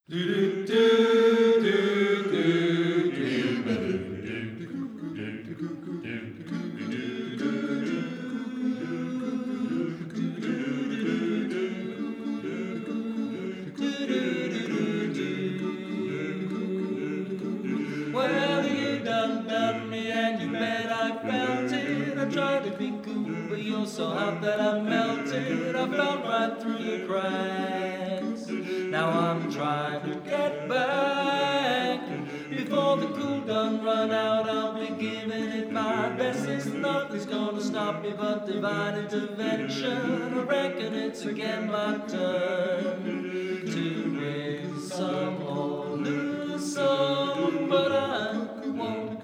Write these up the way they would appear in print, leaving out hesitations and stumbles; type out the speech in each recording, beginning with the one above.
Well, you done me and you bet I felt it. I tried to be cool, but you're so hot that I melted. I fell right through the cracks. Now I'm trying to get back. Before the cool done run out, I'll be giving it my best. There's nothing's gonna stop me but divine intervention. I reckon it's again my turn to win some or lose some, but I won't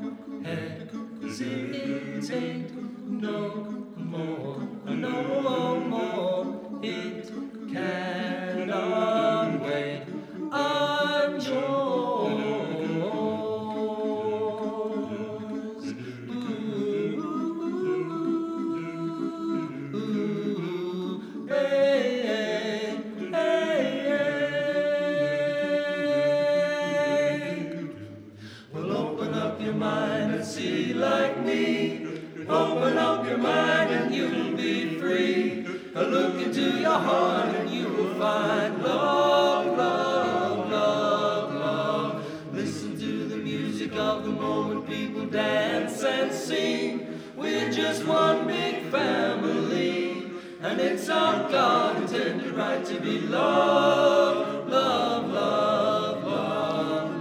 hesitate no more, no more. It cannot wait. I'm yours. Hey, well, open up your mind and see like me. Open up your mind and you'll be free. Look into your heart and you will find love, love, love, love. Listen to the music of the moment, people dance and sing. We're just one big family, and it's our God-intended right to be loved, love, love, love,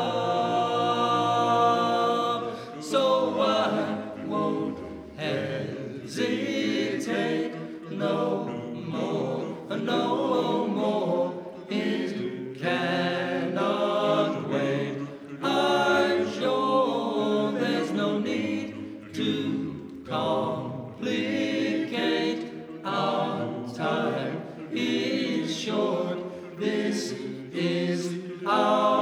love. So I won't hesitate no more, no more. It cannot wait. I'm sure there's no need to complicate. Our time is short. This is our